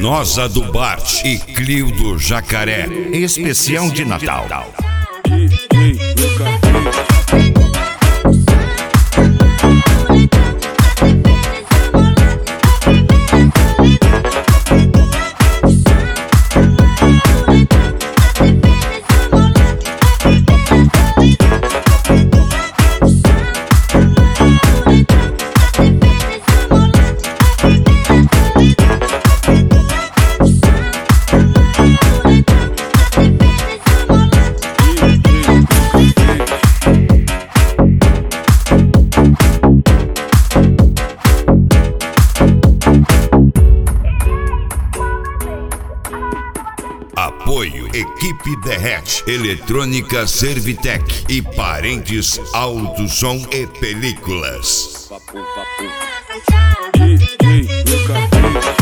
Nosa do Bart e Clio do Jacaré. Especial de Natal. Apoio Equipe Derrete, Eletrônica Servitec e Parentes Auto Som e Películas.